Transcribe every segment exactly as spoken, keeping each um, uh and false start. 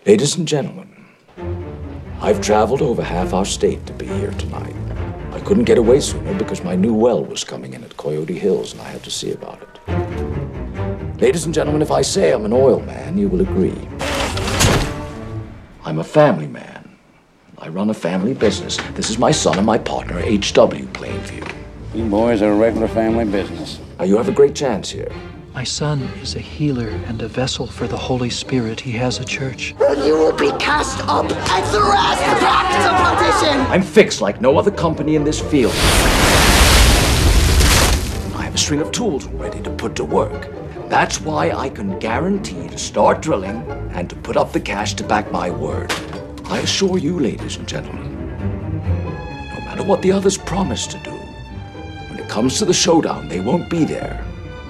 Ladies and gentlemen, I've traveled over half our state to be here tonight. I couldn't get away sooner because my new well was coming in at Coyote Hills and I had to see about it. Ladies and gentlemen, if I say I'm an oil man, you will agree. I'm a family man. I run a family business. This is my son and my partner, H W Plainview. You boys are a regular family business. Now, you have a great chance here. My son is a healer and a vessel for the Holy Spirit. He has a church. You will be cast up and thrust back to perdition! I'm fixed like no other company in this field. I have a string of tools ready to put to work. That's why I can guarantee to start drilling and to put up the cash to back my word. I assure you, ladies and gentlemen, no matter what the others promise to do, when it comes to the showdown, they won't be there.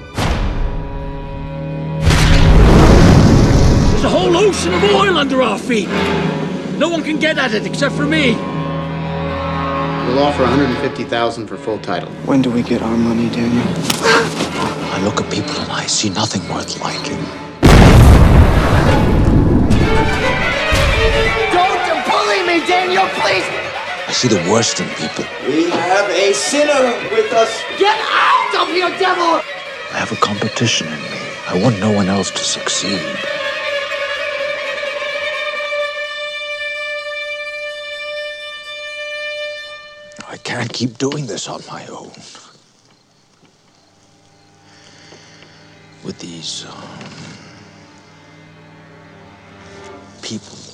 There's a whole ocean of oil under our feet. No one can get at it except for me. We'll offer one hundred fifty thousand dollars for full title. When do we get our money, Daniel? I look at people and I see nothing worth liking. Don't bully me, Daniel, please! I see the worst in people. We have a sinner with us. Get out of here, devil! I have a competition in me. I want no one else to succeed. I can't keep doing this on my own. With these, um, people.